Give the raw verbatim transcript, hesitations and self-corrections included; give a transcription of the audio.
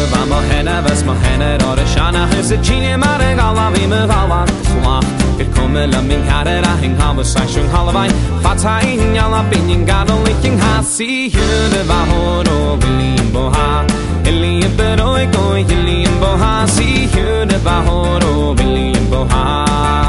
va mohena vas mohena or shana is a genie mare galavi me gala sla it come la min harera hing ha was shung halvai fatai nyala bin gado licking ha see you the va horo bilimbo ha elim pero go elim bo ha see you the va horo bilimbo ha